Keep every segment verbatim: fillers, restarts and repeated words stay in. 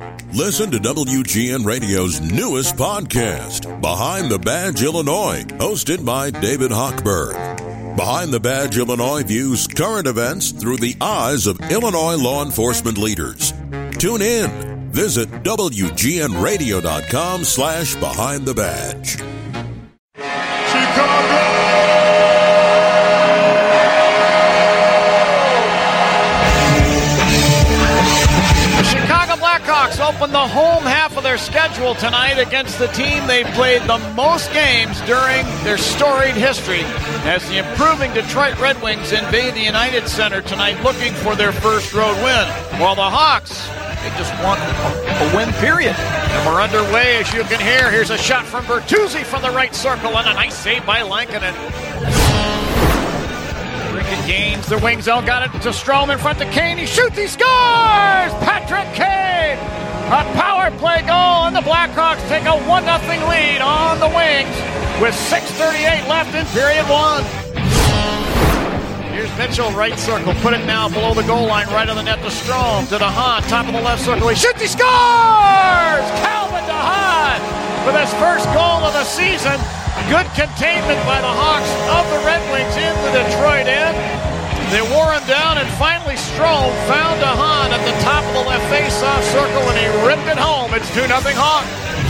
Listen to W G N Radio's newest podcast, Behind the Badge Illinois, hosted by David Hochberg. Behind the Badge Illinois views current events through the eyes of Illinois law enforcement leaders. Tune in. Visit W G N radio dot com slash behind the badge. Blackhawks open the home half of their schedule tonight against the team they've played the most games during their storied history as the improving Detroit Red Wings invade the United Center tonight looking for their first road win. While the Hawks, they just want a win, period. And we're underway, as you can hear. Here's a shot from Bertuzzi from the right circle and a nice save by Lankinen. Rickett gains the wing zone, got it to Strome in front to Kane. He shoots, he scores! Patrick Kane! A power play goal, and the Blackhawks take a one nothing lead on the Wings with six thirty-eight left in period one. Here's Mitchell, right circle, put it now below the goal line, right on the net to Strome, to DeHaan, top of the left circle, he shoots, he scores! Calvin DeHaan with his first goal of the season. Good containment by the Hawks of the Red Wings in the Detroit end. They wore him down, and finally Strome found DeHaan at the top of the left face-off circle, and he ripped it home. It's two nothing Hawks.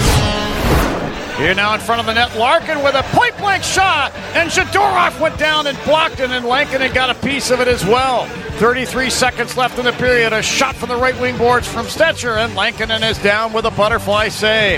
Here now in front of the net, Larkin with a point-blank shot, and Zadorov went down and blocked it, and Lankinen got a piece of it as well. thirty-three seconds left in the period. A shot from the right wing boards from Stetcher, and Lankinen is down with a butterfly save.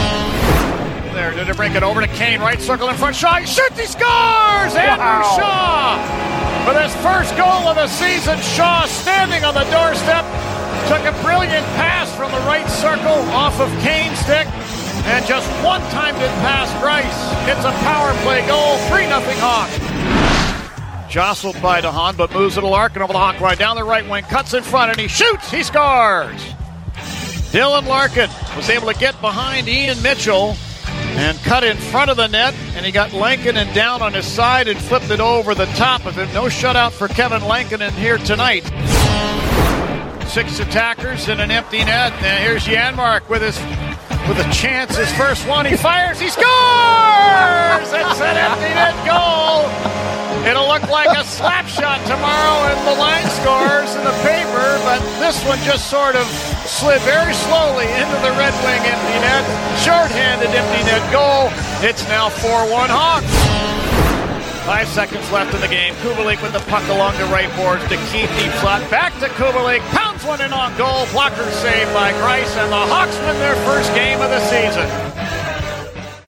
There, did it bring it over to Kane, right circle in front, Shaw, he shoots, he scores! Andrew wow. Shaw! With his first goal of the season, Shaw standing on the doorstep, took a brilliant pass from the right circle off of Kane's stick, and just one timed it past Bryce. It's a power play goal, three nothing Hawks. Jostled by DeHaan, but moves it to Larkin over the Hawk line, down the right wing, cuts in front, and he shoots, he scores! Dylan Larkin was able to get behind Ian Mitchell and cut in front of the net, and he got Lankinen down on his side and flipped it over the top of him. No shutout for Kevin Lankinen here tonight. Six attackers in an empty net. And here's Janmark with his with a chance, his first one. He fires, he scores! It's an empty net goal. It'll look like a slap shot tomorrow in the line scores in the paper, but this one just sort of slid very slowly into the Red Wing empty net. Short-handed empty net goal. It's now four one Hawks. Five seconds left in the game. Kubalik with the puck along the right boards to keep deep slot. Back to Kubalik. Pounds one in on goal. Blocker saved by Grice, and the Hawks win their first game of the season.